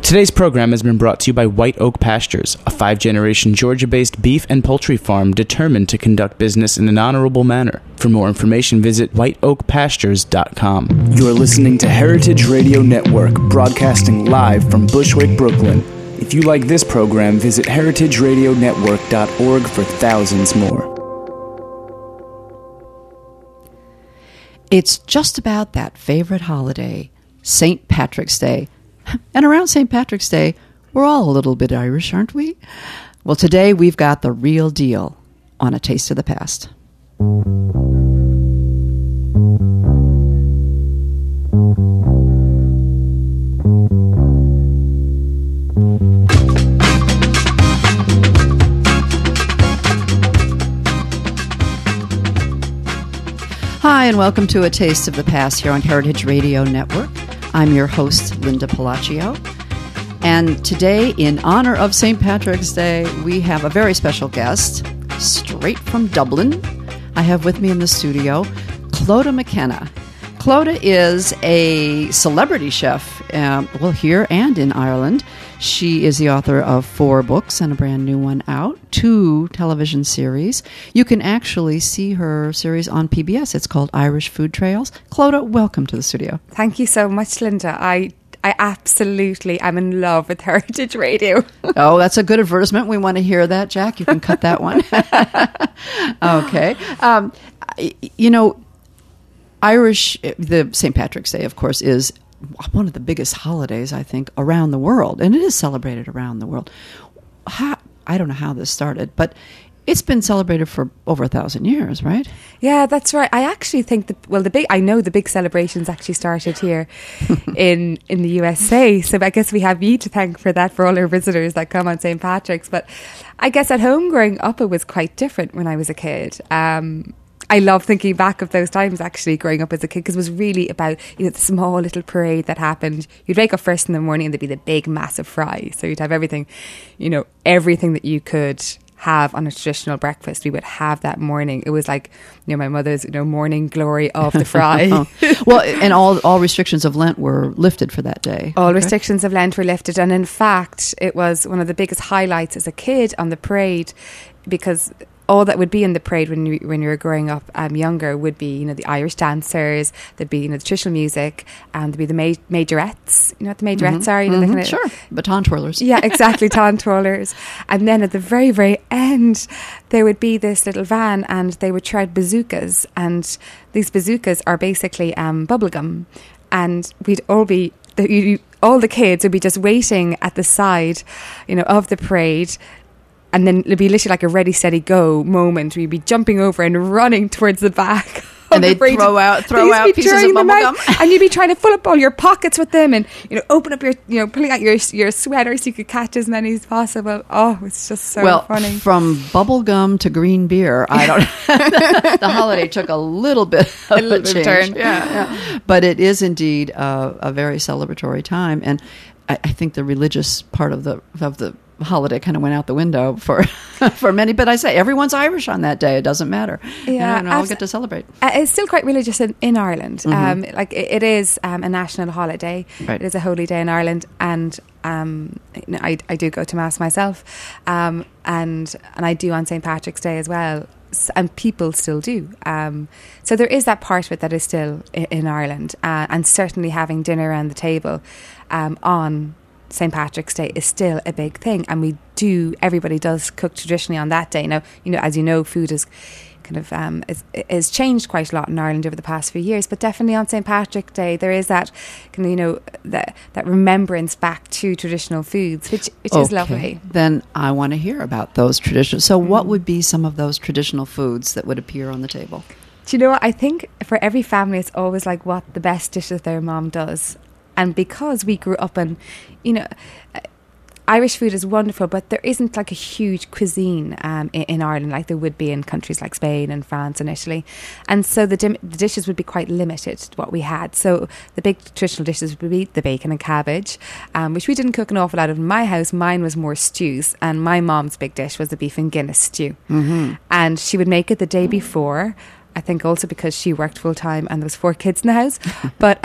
Today's program has been brought to you by White Oak Pastures, a 5-generation Georgia-based beef and poultry farm determined to conduct business in an honorable manner. For more information, visit whiteoakpastures.com. You're listening to Heritage Radio Network, broadcasting live from Bushwick, Brooklyn. If you like this program, visit heritageradionetwork.org for thousands more. It's just about that favorite holiday, St. Patrick's Day. And around St. Patrick's Day, we're all a little bit Irish, aren't we? Well, today we've got the real deal on A Taste of the Past. Hi, and welcome to A Taste of the Past here on Heritage Radio Network. I'm your host, Linda Palacio. And today, in honor of St. Patrick's Day, we have a very special guest, straight from Dublin. I have with me in the studio, Clodagh McKenna. Clodagh is a celebrity chef, here and in Ireland. She is the author of 4 books and a brand new one out, 2 television series. You can actually see her series on PBS. It's called Irish Food Trails. Clodagh, welcome to the studio. Thank you so much, Linda. I absolutely am in love with Heritage Radio. Oh, that's a good advertisement. We want to hear that, Jack. You can cut that one. Okay. The St. Patrick's Day, of course, is one of the biggest holidays, I think, around the world. And it is celebrated around the world. I don't know how this started, but it's been celebrated for over 1,000 years, right? Yeah, that's right. I actually think the big celebrations actually started here in the USA. So I guess we have you to thank for that, for all our visitors that come on St. Patrick's. But I guess at home growing up, it was quite different when I was a kid. I love thinking back of those times actually growing up as a kid, because it was really about, the small little parade that happened. You'd wake up first in the morning and there'd be the big massive fry. So you'd have everything that you could have on a traditional breakfast, we would have that morning. It was like, my mother's, morning glory of the fry. Well, and all restrictions of Lent were lifted for that day. All restrictions of Lent were lifted. And in fact, it was one of the biggest highlights as a kid on the parade, because all that would be in the parade when you were growing up younger would be, the Irish dancers, there'd be, the traditional music, and there'd be the majorettes. You know what the majorettes are? Sure, baton twirlers. Yeah, exactly, baton twirlers. And then at the very, very end, there would be this little van, and they would try bazookas. And these bazookas are basically bubblegum. And we'd all be... all the kids would be just waiting at the side, of the parade. And then it'd be literally like a ready, steady, go moment. We'd be jumping over and running towards the back. And they'd throw out pieces of bubble gum. And you'd be trying to fill up all your pockets with them, and open up your, pulling out your sweater so you could catch as many as possible. Oh, it's just so funny. From bubble gum to green beer, the holiday took a little bit of a change. Turn. Yeah. But it is indeed a very celebratory time, and I think the religious part of the holiday kind of went out the window for many, but I say everyone's Irish on that day. It doesn't matter. Yeah, and all get to celebrate. It's still quite religious in Ireland. Mm-hmm. It is a national holiday. Right. It is a holy day in Ireland, and I do go to mass myself, and I do on St. Patrick's Day as well. And people still do. So there is that part of it that is still in Ireland, and certainly having dinner around the table on St. Patrick's Day is still a big thing, and everybody does cook traditionally on that day. Now, as you know, food is kind of is changed quite a lot in Ireland over the past few years, but definitely on St. Patrick's Day there is that kind of that remembrance back to traditional foods, which is lovely. Then I want to hear about those traditional. So what would be some of those traditional foods that would appear on the table? Do you know what? I think for every family it's always like what the best dish that their mom does. And because we grew up in, Irish food is wonderful, but there isn't like a huge cuisine in Ireland like there would be in countries like Spain and France and Italy. And so the dishes would be quite limited to what we had. So the big traditional dishes would be the bacon and cabbage, which we didn't cook an awful lot of in my house. Mine was more stews, and my mom's big dish was the beef and Guinness stew. Mm-hmm. And she would make it the day before I think also because she worked full time and there was 4 kids in the house. But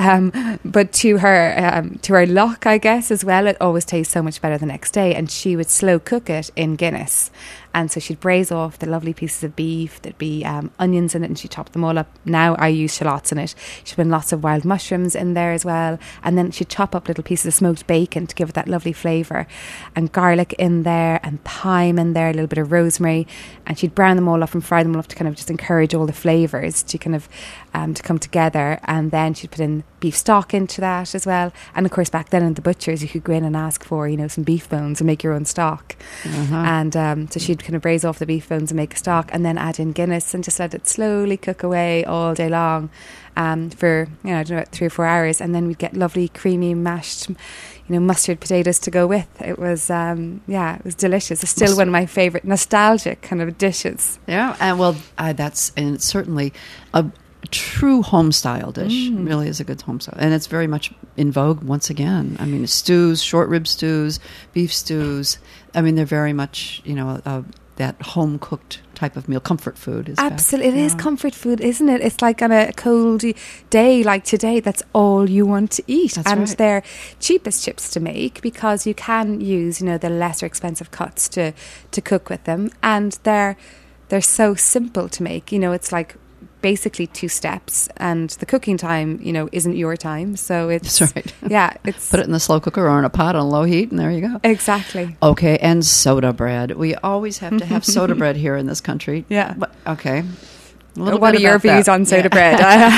to her luck, I guess, as well, it always tastes so much better the next day. And she would slow cook it in Guinness. And so she'd braise off the lovely pieces of beef. There'd be onions in it, and she'd chop them all up. Now I use shallots in it. She'd put lots of wild mushrooms in there as well. And then she'd chop up little pieces of smoked bacon to give it that lovely flavour. And garlic in there, and thyme in there, a little bit of rosemary. And she'd brown them all up and fry them all up to kind of just encourage all the flavours to kind of to come together. And then she'd put in beef stock into that as well. And of course, back then in the butchers, you could go in and ask for, some beef bones and make your own stock. And so she'd kind of braise off the beef bones and make a stock, and then add in Guinness and just let it slowly cook away all day long for I don't know, 3 or 4 hours, and then we'd get lovely creamy mashed mustard potatoes to go with. It was it was delicious. It's still one of my favourite nostalgic kind of dishes. Yeah, and it's certainly a true home style dish. Really is a good home style, and it's very much in vogue once again. I mean, stews, short rib stews, beef stews. I mean, they're very much that home cooked type of meal. Comfort food is absolutely back. It is comfort food, isn't it? It's like on a cold day like today, that's all you want to eat. That's and right. They're cheapest chips to make because you can use the lesser expensive cuts to cook with them, and they're so simple to make. It's like basically 2 steps, and the cooking time isn't your time, so it's that's right. It's put it in the slow cooker or in a pot on low heat, and there you go. Exactly. Okay, and soda bread. We always have to have soda bread here in this country. Yeah. But, okay. What are your views on soda bread?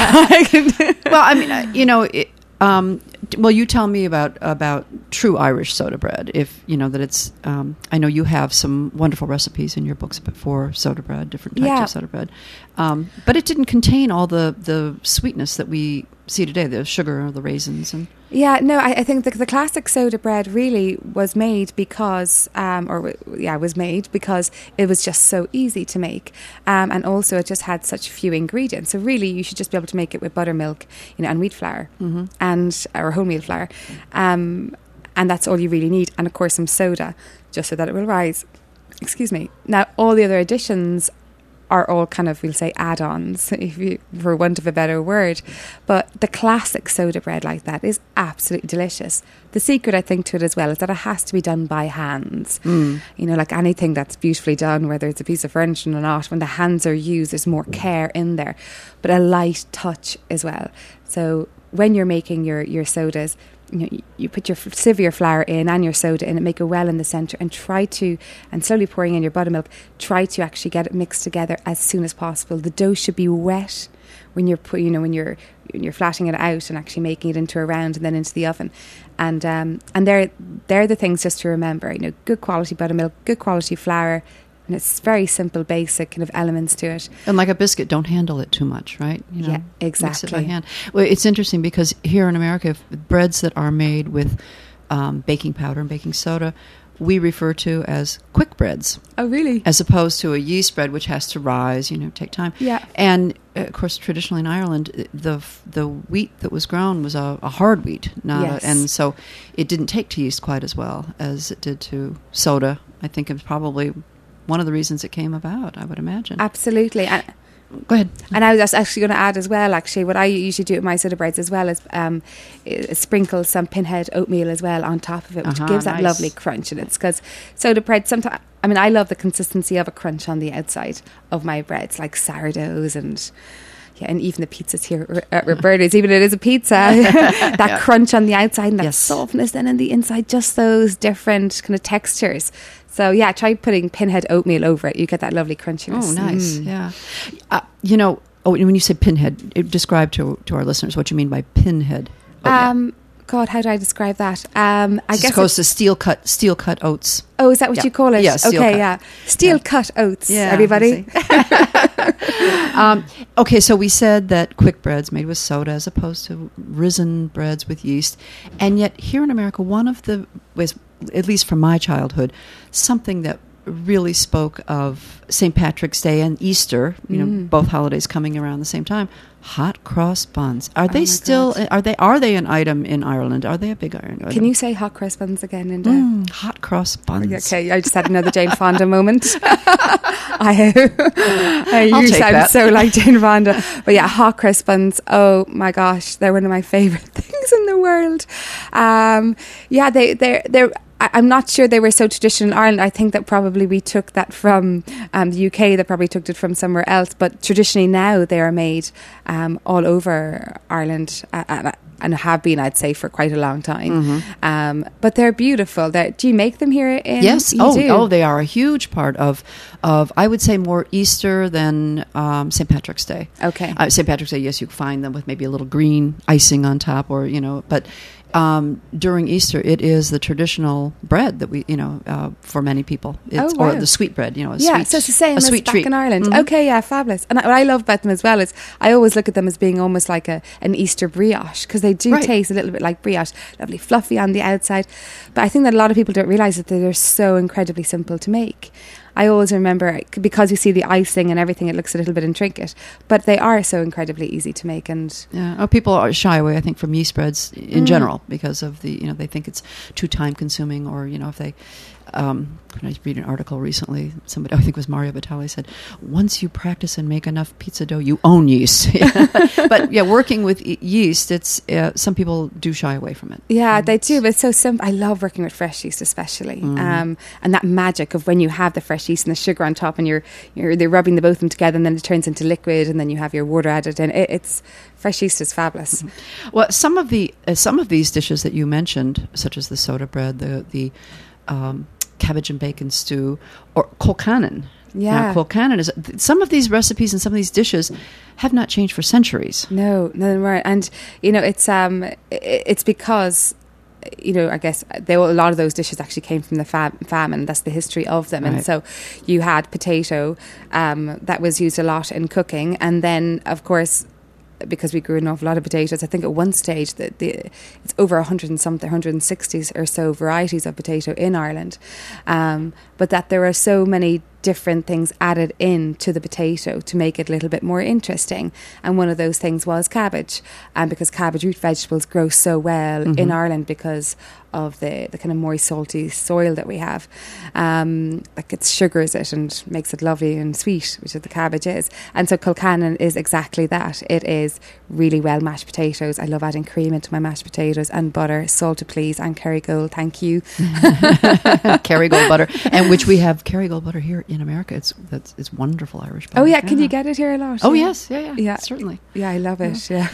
Well, I mean, well, you tell me about true Irish soda bread. If that it's, I know you have some wonderful recipes in your books for soda bread, different types of soda bread, but it didn't contain all the sweetness that we see today, the sugar or the raisins and. Yeah, no, I think the classic soda bread really was made because, was made because it was just so easy to make, and also it just had such few ingredients. So really, you should just be able to make it with buttermilk, and wheat flour, or wholemeal flour, and that's all you really need. And of course, some soda, just so that it will rise. Excuse me. Now, all the other additions are all kind of, we'll say, add-ons, for want of a better word. But the classic soda bread like that is absolutely delicious. The secret, I think, to it as well is that it has to be done by hands. Like anything that's beautifully done, whether it's a piece of furniture or not, when the hands are used, there's more care in there. But a light touch as well. So when you're making your sodas, you put your sieve your flour in and your soda in, and make a well in the centre, and slowly pouring in your buttermilk, try to actually get it mixed together as soon as possible. The dough should be wet when you're when you're flattening it out and actually making it into a round and then into the oven. And they're the things just to remember. Good quality buttermilk, good quality flour. And it's very simple, basic kind of elements to it. And like a biscuit, don't handle it too much, right? Yeah, exactly. Mix it by hand. Well, it's interesting because here in America, breads that are made with baking powder and baking soda, we refer to as quick breads. Oh, really? As opposed to a yeast bread, which has to rise, take time. Yeah. And, of course, traditionally in Ireland, the wheat that was grown was a hard wheat. And so it didn't take to yeast quite as well as it did to soda. I think it was probably one of the reasons it came about, I would imagine. Absolutely. Go ahead. And I was actually going to add as well, actually, what I usually do with my soda breads as well is sprinkle some pinhead oatmeal as well on top of it, which gives that lovely crunch. And it's because soda bread, sometimes, I love the consistency of a crunch on the outside of my breads, like sourdoughs and even the pizzas here at Roberta's, even it is a pizza, that crunch on the outside and that softness then in the inside, just those different kind of textures. So, try putting pinhead oatmeal over it. You get that lovely crunchiness. Oh, nice. Yeah. When you say pinhead, describe to our listeners what you mean by pinhead oatmeal. God, how do I describe that? I guess it's supposed to steel cut oats. Oh, is that what you call it? Yes. Yeah, steel cut oats. Yeah, everybody. Okay, so we said that quick breads made with soda as opposed to risen breads with yeast, and yet here in America, one of the was, at least from my childhood, something that really spoke of St. Patrick's Day and Easter, both holidays coming around the same time. Hot cross buns. Are they still? God. Are they an item in Ireland? Are they a big item? Can you say hot cross buns again, Linda? Hot cross buns. Okay, I just had another Jane Fonda moment. I you take sound that. so like Jane Fonda. But yeah, hot cross buns. Oh my gosh, they're one of my favourite things in the world. Yeah, they're. I'm not sure they were so traditional in Ireland. I think that probably we took that from the UK. They probably took it from somewhere else. But traditionally now they are made all over Ireland and have been, I'd say, for quite a long time. But they're beautiful. Do you make them here in? Yes. You do? They are a huge part of I would say more Easter than St. Patrick's Day. Okay. St. Patrick's Day, yes, you find them with maybe a little green icing on top, or but. During Easter, it is the traditional bread that we, for many people. It's, wow. Or the sweet bread, so sweet, it's the same as sweet back treat. in Ireland. Mm-hmm. Okay, yeah, fabulous. And what I love about them as well is I always look at them as being almost like an Easter brioche, because they do taste a little bit like brioche, lovely fluffy on the outside. But I think that a lot of people don't realise that they're so incredibly simple to make. I always remember, because you see the icing and everything, it looks a little bit intricate, but they are so incredibly easy to make. And people are shy away, I think, from yeast breads in general because of the, they think it's too time consuming, or if they. When I read an article recently, somebody, I think it was Mario Batali, said, once you practice and make enough pizza dough, you own yeast. But working with yeast, it's some people do shy away from it. Yeah, they do, but it's so simple. I love working with fresh yeast, especially, and that magic of when you have the fresh yeast and the sugar on top, and they're rubbing both of them together, and then it turns into liquid, and then you have your water added, and it's fresh yeast is fabulous. Well, some of these dishes that you mentioned, such as the soda bread, the cabbage and bacon stew, or colcannon. Yeah. Now, colcannon is, some of these recipes and some of these dishes have not changed for centuries. No, right. And it's because I guess a lot of those dishes actually came from the famine. That's the history of them. Right. And so you had potato that was used a lot in cooking, and then of course, because we grew an awful lot of potatoes, I think at one stage that it's over 160 or so varieties of potato in Ireland, but that there are so many different things added in to the potato to make it a little bit more interesting. And one of those things was cabbage, and because cabbage root vegetables grow so well in Ireland because of the kind of moist, salty soil that we have, like it sugars it and makes it lovely and sweet, which is the cabbage is. And so colcannon is exactly that. It is really well mashed potatoes. I love adding cream into my mashed potatoes, and butter, salt to please, and Kerrygold, thank you. Kerrygold butter, and which we have Kerrygold butter here in America. It's wonderful Irish butter. Oh yeah, can you get it here a lot? Oh yes, yeah, certainly. Yeah, I love it. Yeah.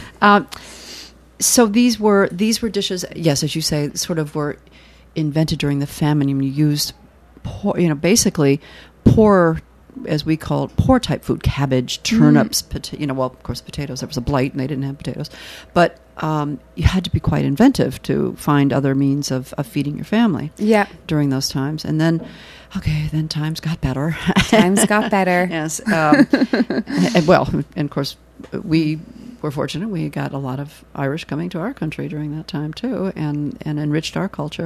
So these were dishes, yes, as you say, sort of were invented during the famine. You used basically poor, as we call it, poor type food: cabbage, turnips, of course potatoes. There was a blight and they didn't have potatoes, but you had to be quite inventive to find other means of feeding your family. Yeah. During those times, and then times got better. Times got better. Yes. And of course we were fortunate. We got a lot of Irish coming to our country during that time too, and enriched our culture.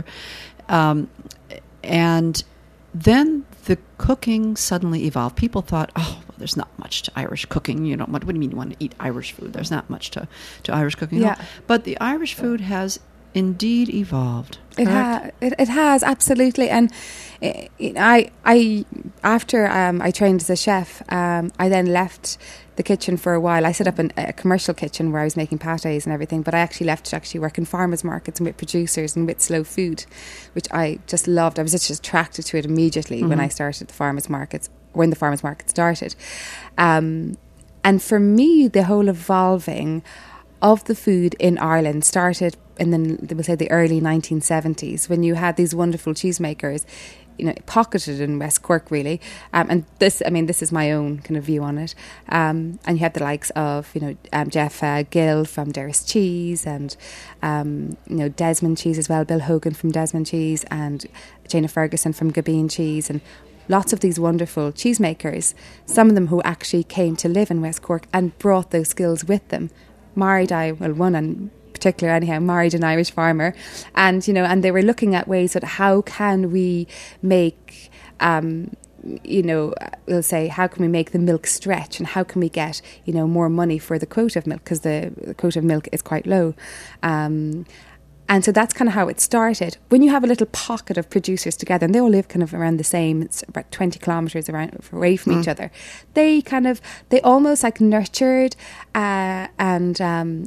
And then the cooking suddenly evolved. People thought, there's not much to Irish cooking. What do you mean you want to eat Irish food? There's not much to Irish cooking. Yeah. But the Irish food has indeed evolved. It has, absolutely. And I after I trained as a chef, I then left the kitchen for a while. I set up a commercial kitchen where I was making pâtés and everything, but I actually left to work in farmers markets and with producers and with slow food, which I just loved. I was just attracted to it immediately when I started the farmers markets, when the farmers market started. And for me, the whole evolving of the food in Ireland started in the early 1970s, when you had these wonderful cheesemakers, pocketed in West Cork, really. And this is my own kind of view on it. And you had the likes of, Jeff Gill from Derris Cheese, and, Desmond Cheese as well, Bill Hogan from Desmond Cheese, and Jana Ferguson from Gabine Cheese, and lots of these wonderful cheesemakers, some of them who actually came to live in West Cork and brought those skills with them. One and particular anyhow, married an Irish farmer, and, you know, and they were looking at ways that how can we make, you know, we'll say, how can we make the milk stretch, and how can we get, you know, more money for the quota of milk, because the quota of milk is quite low. And so that's kind of how it started. When you have a little pocket of producers together, and they all live kind of around the same, it's about 20 kilometres away from each other, they almost like nurtured and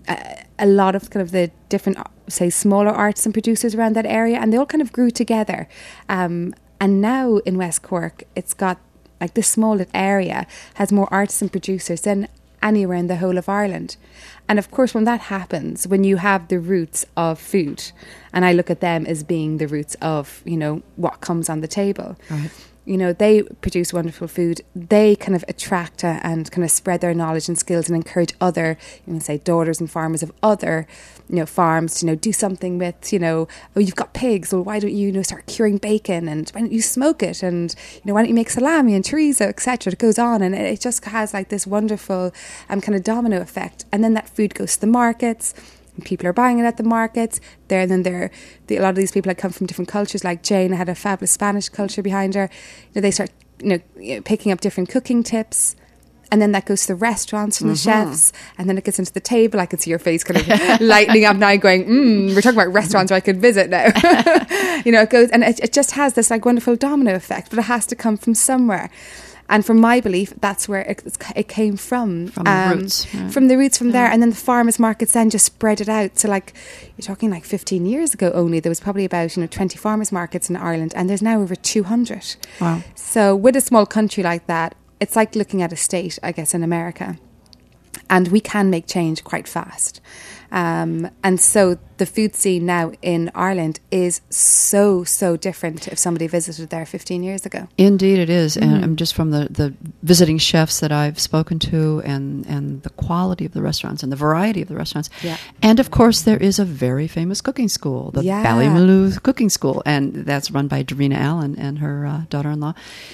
a lot of kind of the different, say, smaller artisan producers around that area, and they all kind of grew together. And now in West Cork, it's got, like, this small area has more artisan producers than anywhere in the whole of Ireland. And of course, when that happens, when you have the roots of food, and I look at them as being the roots of, you know, what comes on the table. Right. You know, they produce wonderful food. They kind of attract and kind of spread their knowledge and skills and encourage other, you know, say, daughters and farmers of other, you know, farms to, you know, do something with, you know, oh, you've got pigs, well, why don't you, you know, start curing bacon, and why don't you smoke it, and, you know, why don't you make salami and chorizo, etc. It goes on, and it just has like this wonderful kind of domino effect. And then that food goes to the markets. People are buying it at the markets. A lot of these people that come from different cultures, like Jane had a fabulous Spanish culture behind her. You know, they start, you know, picking up different cooking tips, and then that goes to the restaurants and the chefs, and then it gets into the table. I can see your face kind of lighting up now, going, we're talking about restaurants where I could visit now. You know, it goes, and it just has this like wonderful domino effect, but it has to come from somewhere. And from my belief, that's where it came from. From the roots. Right. From the roots from there. And then the farmers markets then just spread it out. So, like, you're talking like 15 years ago only, there was probably about, you know, 20 farmers markets in Ireland, and there's now over 200. Wow. So with a small country like that, it's like looking at a state, I guess, in America. And we can make change quite fast. And so the food scene now in Ireland is so different if somebody visited there 15 years ago. Indeed it is. And just from the visiting chefs that I've spoken to, and the quality of the restaurants and the variety of the restaurants. Yeah. And of course there is a very famous cooking school, the Ballymaloe Cooking School, and that's run by Darina Allen and her daughter-in-law.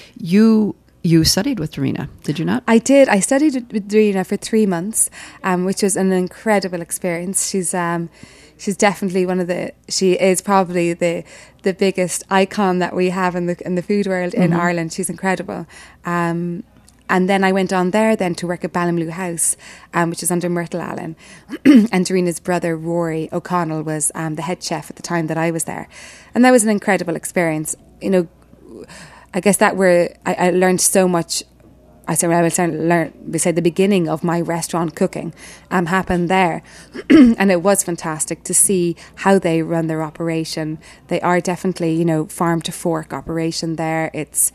You studied with Darina, did you not? I did. I studied with Darina for 3 months, which was an incredible experience. She's definitely she is probably the biggest icon that we have in the food world in Ireland. She's incredible. And then I went on there then to work at Ballymaloe House, which is under Myrtle Allen. And Darina's brother, Rory O'Connell, was the head chef at the time that I was there. And that was an incredible experience. You know, I guess that I learned so much. We say the beginning of my restaurant cooking happened there. And it was fantastic to see how they run their operation. They are definitely, you know, farm to fork operation there.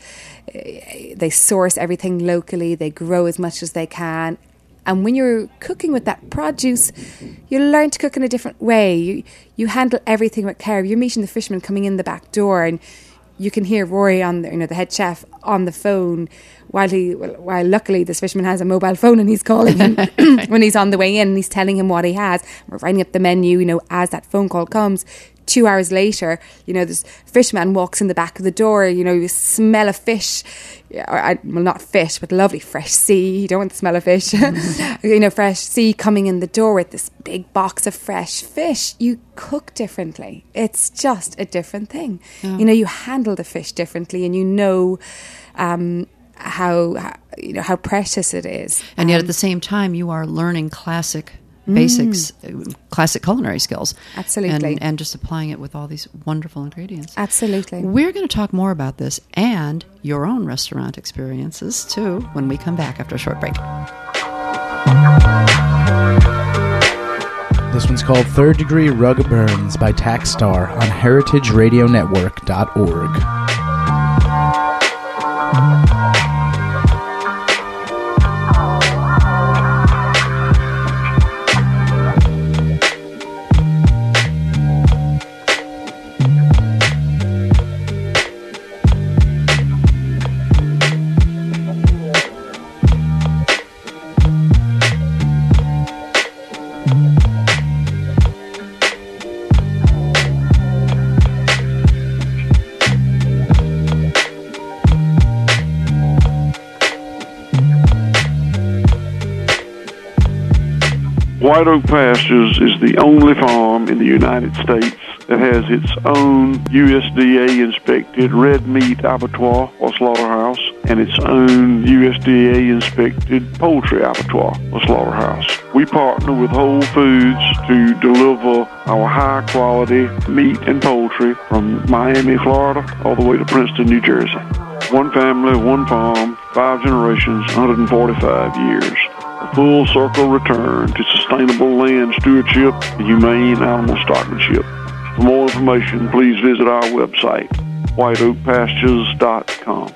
They source everything locally. They grow as much as they can. And when you're cooking with that produce, you learn to cook in a different way. You handle everything with care. You're meeting the fishermen coming in the back door, and you can hear Rory the head chef on the phone while luckily this fisherman has a mobile phone, and he's calling him when he's on the way in, and he's telling him what he has. We're writing up the menu, you know, as that phone call comes. 2 hours later, you know, this fisherman walks in the back of the door, you know, you smell a fish, well, not fish, but lovely fresh sea. You don't want the smell of fish. You know, fresh sea coming in the door with this big box of fresh fish. You cook differently. It's just a different thing. Yeah. You know, you handle the fish differently, and you know how precious it is. And yet at the same time, you are learning classic basics, classic culinary skills. Absolutely. And just applying it with all these wonderful ingredients. Absolutely. We're going to talk more about this and your own restaurant experiences too when we come back after a short break. This one's called Third Degree Rug Burns by Taxstar on heritageradionetwork.org. White Oak Pastures is the only farm in the United States that has its own USDA-inspected red meat abattoir or slaughterhouse and its own USDA-inspected poultry abattoir or slaughterhouse. We partner with Whole Foods to deliver our high-quality meat and poultry from Miami, Florida, all the way to Princeton, New Jersey. One family, one farm, 5 generations, 145 years. A full circle return to sustainable land stewardship and humane animal stockmanship. For more information, please visit our website, whiteoakpastures.com.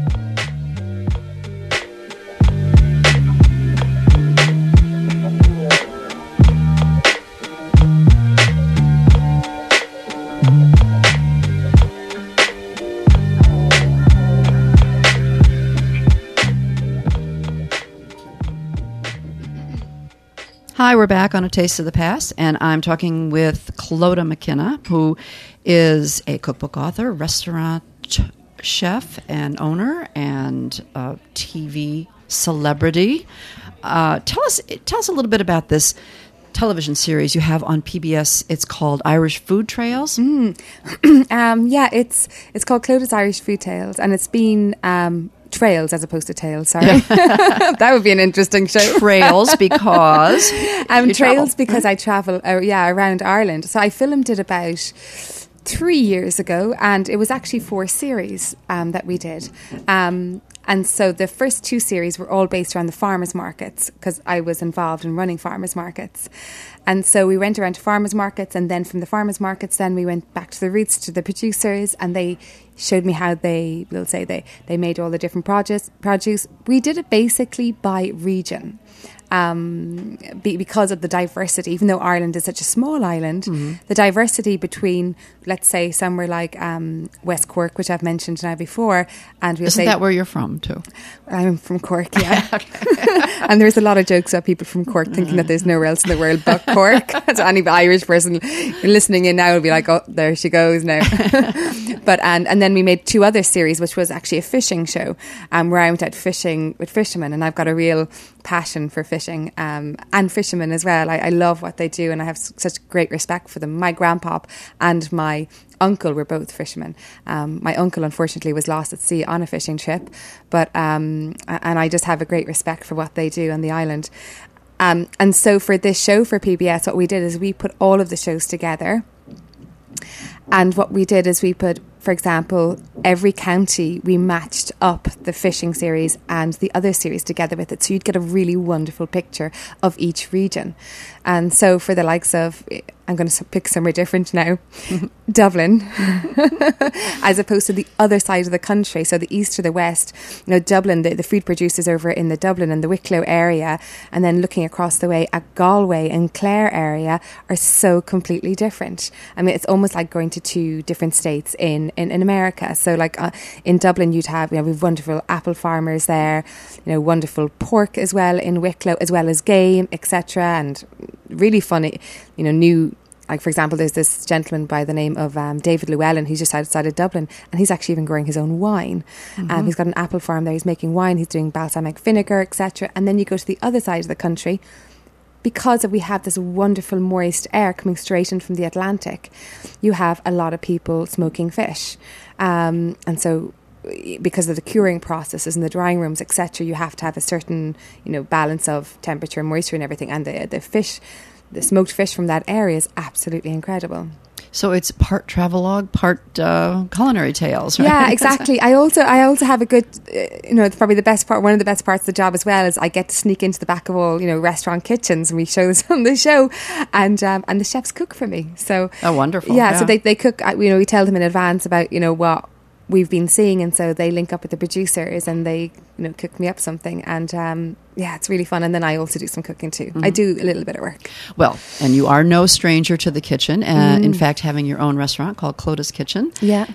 Hi, we're back on A Taste of the Past, and I'm talking with Clodagh McKenna, who is a cookbook author, restaurant chef and owner, and a TV celebrity. Tell us a little bit about this television series you have on PBS. It's called Irish Food Trails. Yeah, it's called Clodagh's Irish Food Tales, and it's been Trails as opposed to Tales, sorry. That would be an interesting show. Trails because Trails because I travel around Ireland. So I filmed it about 3 years ago, and it was actually 4 series that we did. And so the first 2 series were all based around the farmers markets, because I was involved in running farmers markets. And so we went around to farmers markets, and then from the farmers markets, then we went back to the roots, to the producers, and they showed me how they made all the different produce. We did it basically by region. Because of the diversity, even though Ireland is such a small island, the diversity between, let's say, somewhere like West Cork, which I've mentioned now before, and isn't that where you're from too? I'm from Cork, yeah. And there's a lot of jokes about people from Cork thinking that there's nowhere else in the world but Cork. So any Irish person listening in now will be like, oh, there she goes now. But and then we made 2 other series, which was actually a fishing show, where I went out fishing with fishermen, and I've got a real passion for fishing and fishermen as well. I love what they do, and I have such great respect for them. My grandpa and my uncle were both fishermen. My uncle, unfortunately, was lost at sea on a fishing trip, but and I just have a great respect for what they do on the island. And so for this show for PBS, what we did is we put all of the shows together. And what we did is we put, for example, every county, we matched up the fishing series and the other series together with it. So you'd get a really wonderful picture of each region. And so for the likes of, I'm going to pick somewhere different now, Dublin, as opposed to the other side of the country, so the east or the west. You know, Dublin, the food producers over in the Dublin and the Wicklow area, and then looking across the way at Galway and Clare area are so completely different. I mean, it's almost like going to 2 different states in America. So like in Dublin, you'd have, you know, we've wonderful apple farmers there, you know, wonderful pork as well in Wicklow, as well as game, etc. And really funny, you know, new, like for example, there's this gentleman by the name of David Llewellyn, who's just outside of Dublin, and he's actually even growing his own wine. He's got an apple farm there, he's making wine, he's doing balsamic vinegar, etc. And then you go to the other side of the country, because we have this wonderful moist air coming straight in from the Atlantic, you have a lot of people smoking fish. And so because of the curing processes and the drying rooms, etc., you have to have a certain, you know, balance of temperature and moisture and everything. And the fish, the smoked fish from that area is absolutely incredible. So it's part travelogue, part culinary tales, right? Yeah, exactly. I also have a good, you know, it's probably the best part, one of the best parts of the job as well, is I get to sneak into the back of all, you know, restaurant kitchens, and we show this on the show, and the chefs cook for me. So wonderful. Yeah, so they cook, you know, we tell them in advance about, you know, what we've been seeing, and so they link up with the producers and they, you know, cook me up something, and yeah, it's really fun. And then I also do some cooking too. I do a little bit of work. Well, and you are no stranger to the kitchen, and in fact having your own restaurant called Clodagh's Kitchen. Yeah.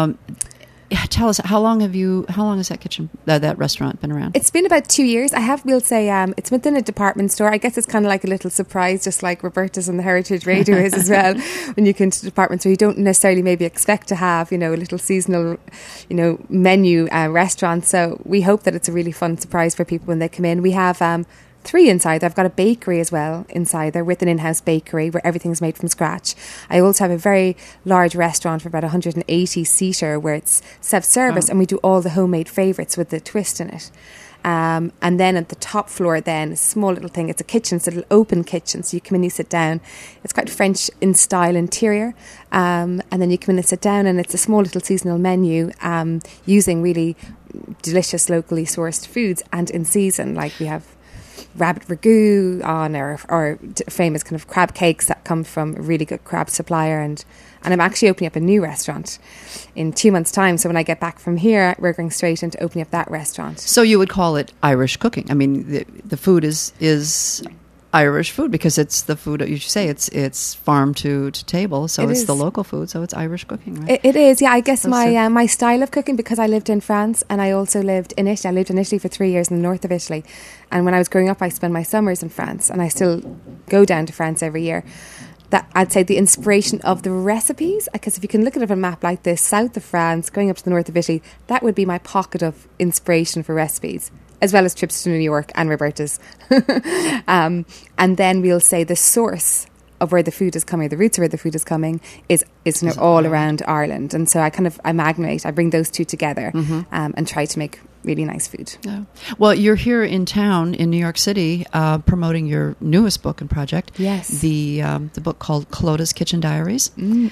Tell us, how long has that kitchen, that restaurant been around? It's been about 2 years. We'll say it's within a department store. I guess it's kind of like a little surprise, just like Roberta's and the Heritage Radio is as well. When you go into the department store, you don't necessarily maybe expect to have, you know, a little seasonal, you know, menu restaurant. So we hope that it's a really fun surprise for people when they come in. We have 3 inside there. I've got a bakery as well inside there with an in-house bakery where everything's made from scratch. I also have a very large restaurant for about 180-seater where it's self-service, and we do all the homemade favourites with the twist in it. And then at the top floor then, a small little thing, it's a kitchen, it's a little open kitchen, so you come in, you sit down. It's quite French in style interior, and then you come in and sit down, and it's a small little seasonal menu using really delicious locally sourced foods and in season. Like we have rabbit ragout on, or famous kind of crab cakes that come from a really good crab supplier, and I'm actually opening up a new restaurant in 2 months' time. So when I get back from here, we're going straight into opening up that restaurant. So you would call it Irish cooking. I mean, the food is Irish food because it's the food, you say, it's farm to table, so it's the local food, so it's Irish cooking, right? It is, yeah. I guess my style of cooking, because I lived in France and I also lived in Italy. I lived in Italy for 3 years in the north of Italy. And when I was growing up, I spent my summers in France, and I still go down to France every year. That I'd say the inspiration of the recipes, because if you can look at a map like this, south of France, going up to the north of Italy, that would be my pocket of inspiration for recipes, as well as trips to New York and Roberta's. And then we'll say the source of where the food is coming, the roots of where the food is coming, is all around Ireland. And so I amalgamate, I bring those two together, and try to make really nice food. Yeah. Well, you're here in town in New York City promoting your newest book and project. Yes. The book called Clodagh's Kitchen Diaries.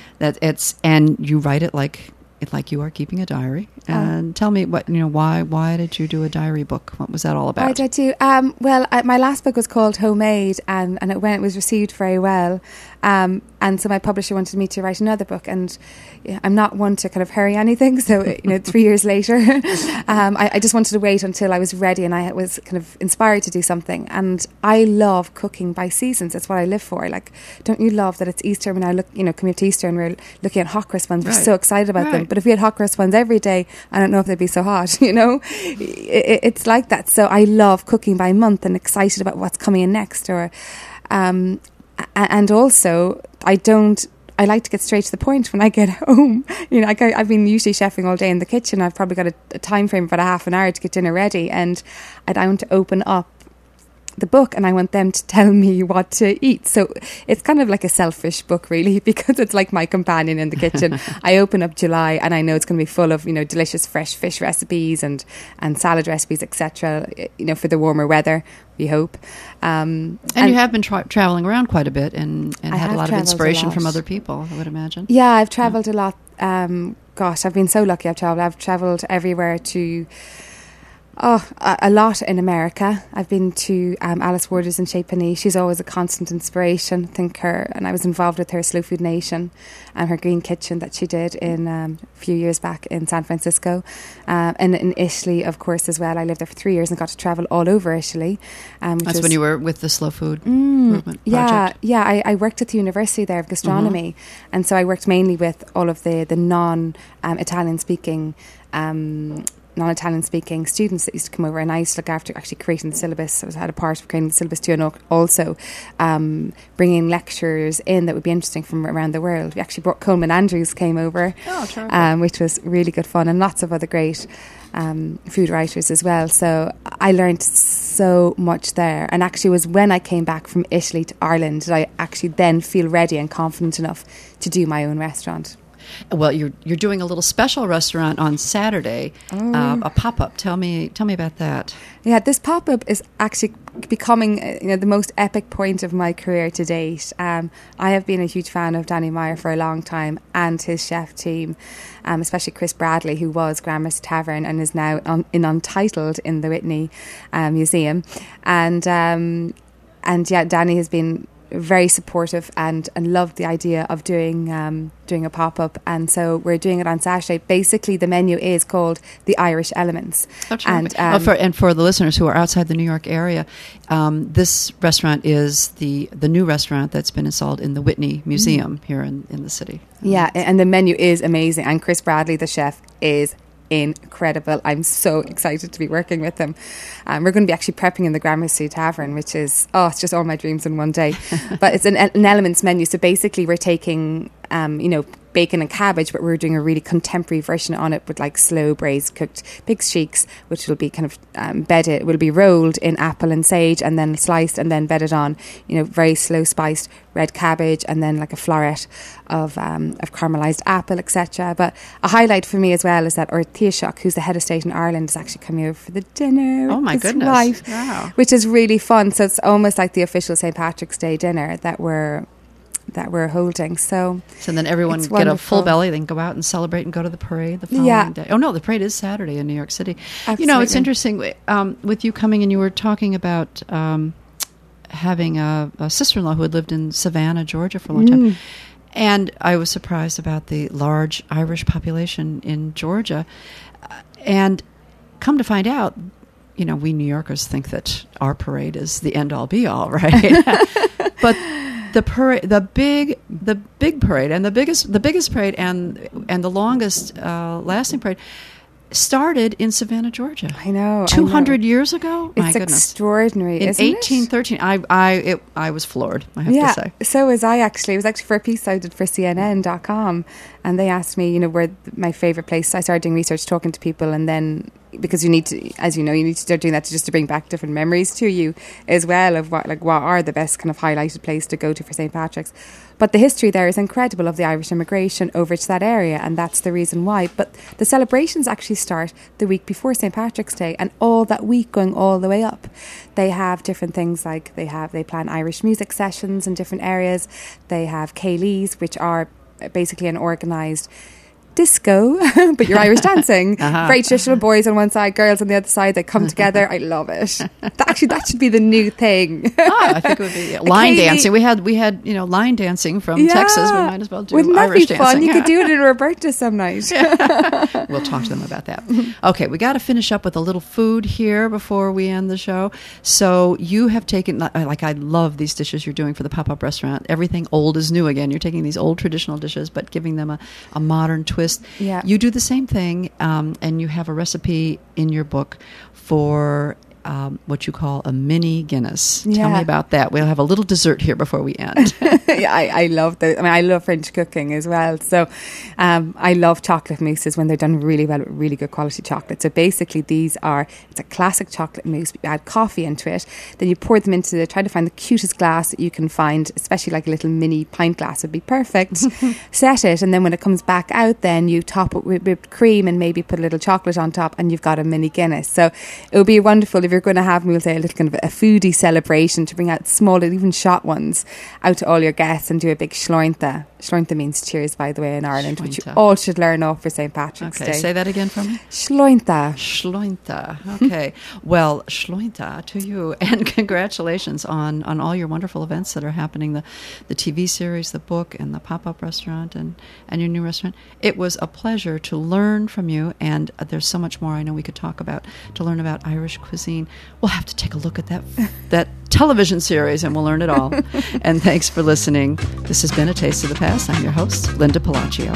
And you write it like you are keeping a diary. And tell me why did you do a diary book? What was that all about? I did too. My last book was called Homemade, and it was received very well. And so my publisher wanted me to write another book, and I'm not one to kind of hurry anything. So 3 years later, I just wanted to wait until I was ready, and I was kind of inspired to do something. And I love cooking by seasons. That's what I live for. Like, don't you love that it's Easter? When I look, coming up to Easter, and we're looking at hot cross buns. We're so excited about them. But if we had hot cross buns every day, I don't know if they'd be so hot. It's like that. So I love cooking by month and excited about what's coming in next. And also, I like to get straight to the point when I get home. I've been usually chefing all day in the kitchen. I've probably got a time frame of about a half an hour to get dinner ready, and I want to open up the book and I want them to tell me what to eat. So it's kind of like a selfish book, really, because it's like my companion in the kitchen. I open up July and I know it's going to be full of delicious fresh fish recipes and salad recipes, etc. For the warmer weather, we hope. And you have been traveling around quite a bit and had a lot of inspiration from other people, I would imagine. Yeah, I've travelled a lot. I've been so lucky. I've travelled everywhere to... a lot in America. I've been to Alice Waters in Chez Panisse. She's always a constant inspiration. I was involved with her Slow Food Nation and her Green Kitchen that she did in a few years back in San Francisco. And in Italy, of course, as well. I lived there for 3 years and got to travel all over Italy. That's when you were with the Slow Food Movement project? Yeah. I worked at the University there of Gastronomy. And so I worked mainly with all of the non-Italian speaking non-Italian speaking students that used to come over, and I used to look after actually creating the syllabus. I had a part of creating the syllabus too, and also bringing lecturers in that would be interesting from around the world. We actually brought Coleman Andrews came over, which was really good fun, and lots of other great food writers as well. So I learned so much there, and actually it was when I came back from Italy to Ireland that I actually then feel ready and confident enough to do my own restaurant. Well, you're doing a little special restaurant on Saturday, a pop-up. Tell me about that. Yeah, this pop-up is actually becoming the most epic point of my career to date. I have been a huge fan of Danny Meyer for a long time and his chef team, especially Chris Bradley, who was Grandma's Tavern and is now in Untitled in the Whitney Museum. And Danny has been very supportive and loved the idea of doing a pop-up, and so we're doing it on Saturday. Basically, the menu is called the Irish Elements. And for the listeners who are outside the New York area, this restaurant is the new restaurant that's been installed in the Whitney Museum here in the city. Yeah, and the menu is amazing, and Chris Bradley, the chef, is incredible. I'm so excited to be working with them. We're going to be actually prepping in the Gramercy Tavern, which is it's just all my dreams in one day. But it's an elements menu, so basically we're taking bacon and cabbage, but we're doing a really contemporary version on it with like slow braised cooked pig's cheeks, which will be kind of bedded, will be rolled in apple and sage and then sliced and then bedded on, very slow spiced red cabbage and then like a floret of caramelized apple, etc. But a highlight for me as well is that our Taoiseach, who's the head of state in Ireland, is actually coming over for the dinner. Oh my goodness. Wife, wow. Which is really fun. So it's almost like the official St. Patrick's Day dinner that we're holding. So then everyone get a full belly, then go out and celebrate and go to the parade the following day. Oh no, the parade is Saturday in New York City. Absolutely. It's interesting with you coming and you were talking about having a sister-in-law who had lived in Savannah, Georgia for a long time. And I was surprised about the large Irish population in Georgia. And come to find out, we New Yorkers think that our parade is the end-all be-all, right? But the parade, the big parade, and the biggest parade, and the longest lasting parade started in Savannah, Georgia. I know. 200 years ago? It's extraordinary, in isn't 1813. I was floored, I have to say. So was I actually. It was actually for a piece I did for CNN.com, and they asked me, where my favourite place. I started doing research, talking to people, and then because you need to, as you need to start doing that to bring back different memories to you as well of what are the best kind of highlighted place to go to for St. Patrick's. But the history there is incredible of the Irish immigration over to that area, and that's the reason why. But the celebrations actually start the week before St. Patrick's Day, and all that week going all the way up. They have different things like they plan Irish music sessions in different areas. They have Céilís, which are basically an organised disco, but you're Irish dancing. Very traditional, boys on one side, girls on the other side. They come together. I love it. That should be the new thing. I think it would be line dancing. We had line dancing from Texas. We might as well do Wouldn't Irish that be fun? dancing. You could do it in Roberta some night. We'll talk to them about that. Okay, we got to finish up with a little food here before we end the show. So you have taken, I love these dishes you're doing for the pop-up restaurant. Everything old is new again. You're taking these old traditional dishes, but giving them a modern twist. Yeah. You do the same thing, and you have a recipe in your book for what you call a mini Guinness. Tell me about that. We'll have a little dessert here before we end. I love I love French cooking as well. So I love chocolate mousses when they're done really well with really good quality chocolate. So basically it's a classic chocolate mousse. You add coffee into it, then you pour them into try to find the cutest glass that you can find, especially like a little mini pint glass would be perfect. Set it, and then when it comes back out, then you top it with whipped cream and maybe put a little chocolate on top, and you've got a mini Guinness. So it would be wonderful if you're going to have, we'll say, a little kind of a foodie celebration to bring out small, even shot ones out to all your guests and do a big shlointe. Shlointe means cheers, by the way, in Ireland, which you all should learn off for St. Patrick's Day. Okay, say that again for me. Shlointe. Shlointe. Okay. Well, shlointe to you, and congratulations on all your wonderful events that are happening, the TV series, the book, and the pop-up restaurant, and your new restaurant. It was a pleasure to learn from you, and there's so much more I know we could talk about, to learn about Irish cuisine. We'll have to take a look at that television series, and we'll learn it all. And thanks for listening. This has been A Taste of the Past. I'm your host, Linda Palacio.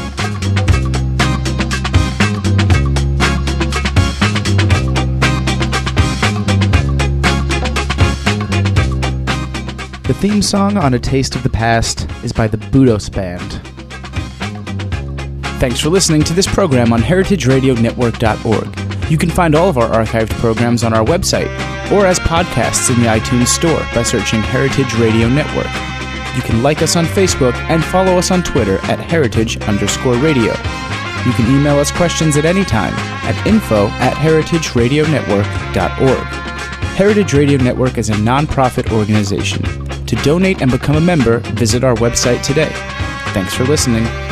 The theme song on A Taste of the Past is by the Budos Band. Thanks for listening to this program on heritageradionetwork.org. You can find all of our archived programs on our website or as podcasts in the iTunes Store by searching Heritage Radio Network. You can like us on Facebook and follow us on Twitter at @heritage_radio. You can email us questions at any time at info@heritageradionetwork.org. Heritage Radio Network is a non-profit organization. To donate and become a member, visit our website today. Thanks for listening.